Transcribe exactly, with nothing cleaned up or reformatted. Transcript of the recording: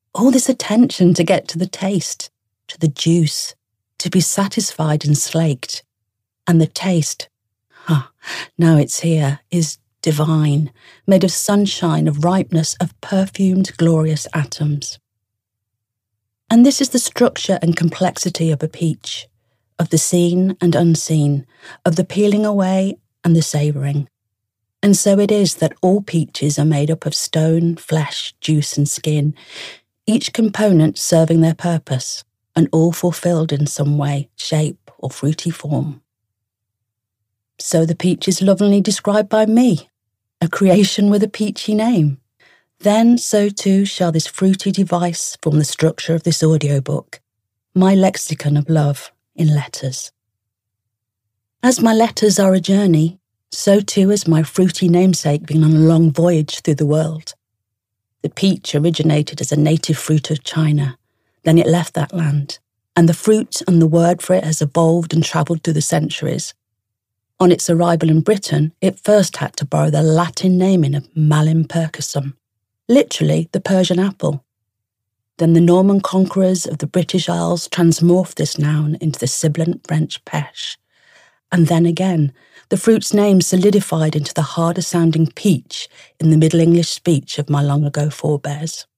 All this attention to get to the taste, to the juice, to be satisfied and slaked. And the taste, ah, now it's here, is divine, made of sunshine, of ripeness, of perfumed, glorious atoms. And this is the structure and complexity of a peach, of the seen and unseen, of the peeling away and the savouring. And so it is that all peaches are made up of stone, flesh, juice and skin, each component serving their purpose, and all fulfilled in some way, shape or fruity form. So the peach is lovingly described by me, a creation with a peachy name. Then so too shall this fruity device form the structure of this audiobook, my lexicon of love in letters. As my letters are a journey, so too has my fruity namesake been on a long voyage through the world. The peach originated as a native fruit of China, then it left that land, and the fruit and the word for it has evolved and travelled through the centuries. On its arrival in Britain, it first had to borrow the Latin naming of Malin percussum, literally the Persian apple. Then the Norman conquerors of the British Isles transmorphed this noun into the sibilant French pêche. And then again, the fruit's name solidified into the harder-sounding peach in the Middle English speech of my long-ago forebears.